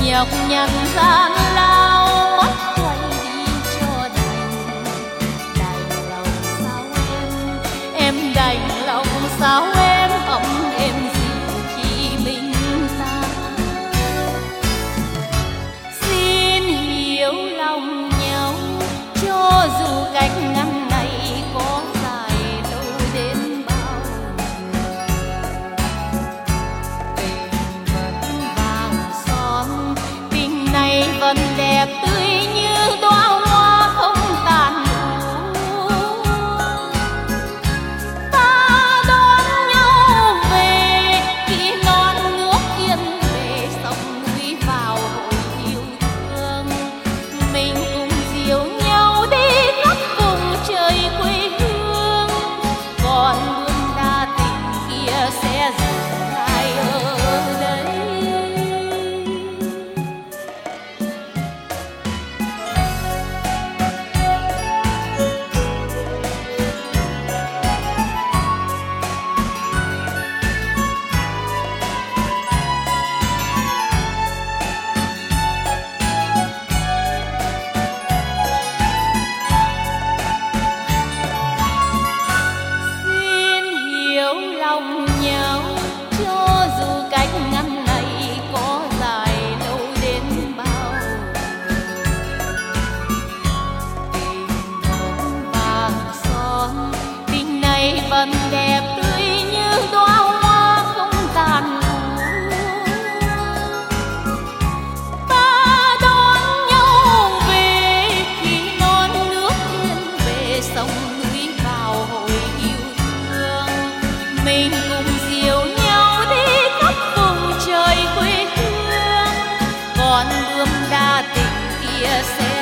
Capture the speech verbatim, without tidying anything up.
nhọc nhằn gian lao mắt quay đi cho đành. Đành lòng sao em, em đành lòng sao em, ấm em gì khi mình ta. Xin hiểu lòng nhau cho dù cách ngăn này có dài lâu đến bao nhiêu. Tình vẫn vàng son, tình này vẫn đẹp tươi như đóa hoa không tàn lũ. Ta đón nhau về khi non nước yên về, sông núi vào hội yêu thương. Mình cùng dìu nhau đi khắp vùng trời quê hương, còn buông đa tình kia sẽ dừng lại ở đây. Xin hiểu lòng nhau cho dù cách ngăn này có dài lâu đến bao nhiêu. Tình vẫn vàng son, tình này vẫn đẹp tươi như đóa hoa không tàn lũ. Ta đón nhau về khi non nước yên về, sông núi vào hội yêu thương. Mình cùng dìu nhau đi khắp vùng trời quê hương, còn bướm đa tình kia sẽ